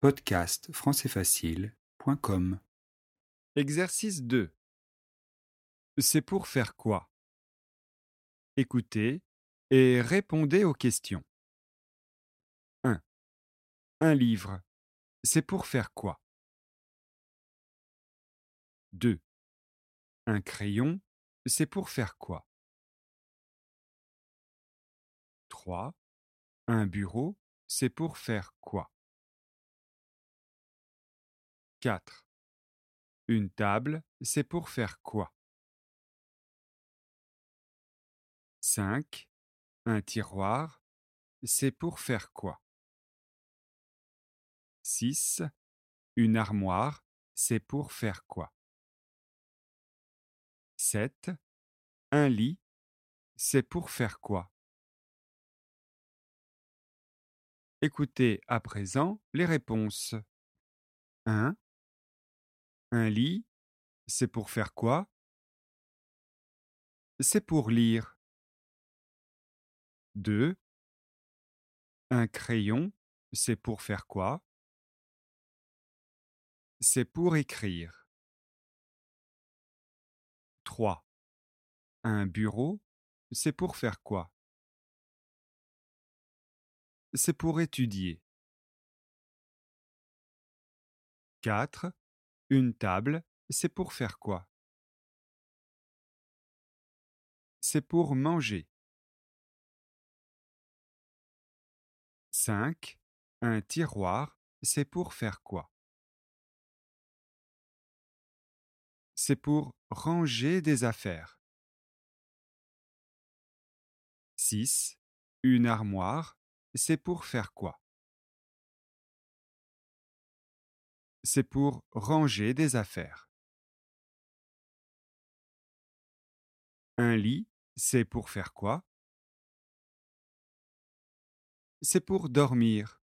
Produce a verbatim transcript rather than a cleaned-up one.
podcast français facile point com. Exercice deux. C'est pour faire quoi? Écoutez et répondez aux questions. un. Un livre. C'est pour faire quoi? deux. Un crayon. C'est pour faire quoi? trois. Un bureau. C'est pour faire quoi? quatre. Une table. C'est pour faire quoi? cinq. Un tiroir. C'est pour faire quoi? six. Une armoire. C'est pour faire quoi? sept. Un lit. C'est pour faire quoi? Écoutez à présent les réponses. un. Un lit, c'est pour faire quoi? C'est pour lire. deux. Un crayon, c'est pour faire quoi? C'est pour écrire. trois. Un bureau, c'est pour faire quoi? C'est pour étudier. quatre. Une table, c'est pour faire quoi? C'est pour manger. cinq. Un tiroir, c'est pour faire quoi? C'est pour ranger des affaires. six. Une armoire, c'est pour faire quoi? C'est pour ranger des affaires. Un lit, c'est pour faire quoi? C'est pour dormir.